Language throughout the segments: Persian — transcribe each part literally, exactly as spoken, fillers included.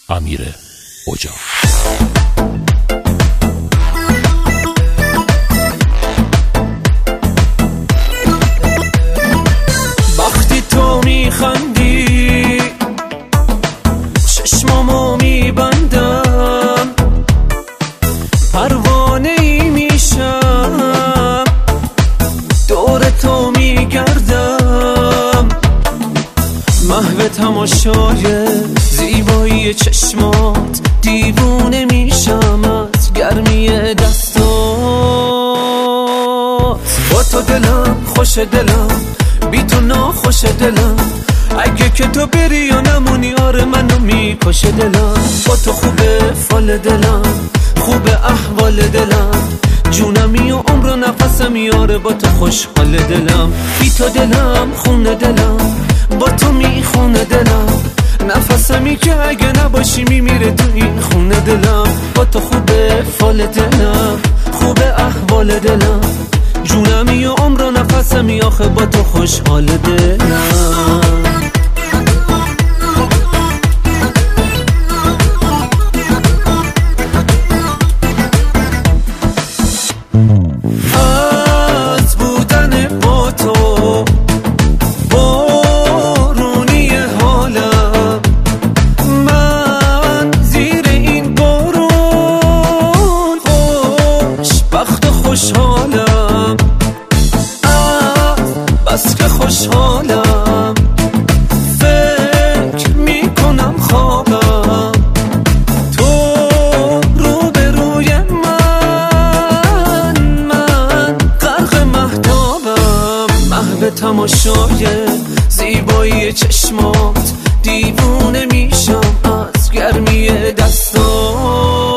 امیر اجاق. وقتی تو میخندی چشمامو میبندم، پروانه ای میشم، دور تو میگردم، محو تماشای زیبایی چشمات، دیوونه میشم از گرمی دستات. با تو دلم خوش دلم، بی تو ناخوش دلم، اگه که تو بری یا نمونی آره منو میکشه دلم. با تو خوبه فال دلم، خوبه احوال دلم، جونمی و عمر و نفسمی آره با تو خوشحال دلم. بی تو دلم خونه دلم، با تو میخونه دلم، نفسمی که اگه نباشی میمیره تو این خونه دلم. با تو خوبه فال دلم، خوبه احوال دلم، جونمی و عمر و نفسمی آخه با تو خوشحال دلم. از بودن با تو بارونی حالم، من زیر این بارون خوشبخت و خوشحالم، بس که خوشحالم، فکر میکنم خوابم، تو روبروی من، من غرق مهتابم، محو تماشای زیبایی چشمات، دیوونه میشم از گرمی دستات.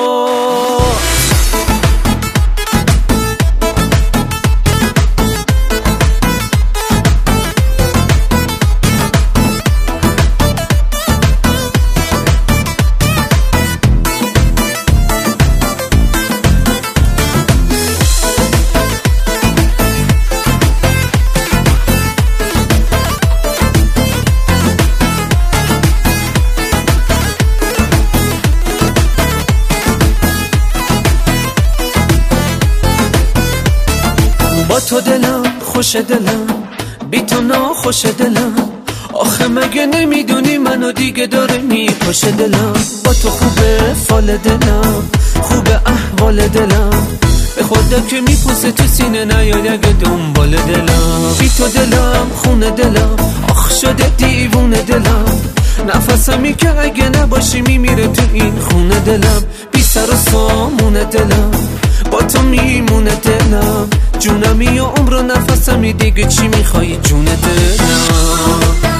با تو دلم خوش دلم، بی تو ناخوش دلم، آخه مگه نمیدونی منو دیگه داره میکشه دلم. با تو خوبه فال دلم، خوبه احوال دلم، به خدا که میپوسه تو سینه نیاد اگه دنبال دلم. بی تو دلم خونه دلم، آخ شده دیوونه دلم، نفسمی که اگه نباشی میمیره تو این خونه دلم. بی سر و سامونه دلم، با تو میمونه دلم، جونمی و عمر و نفسمی دیگه چی میخوایی جون دلم.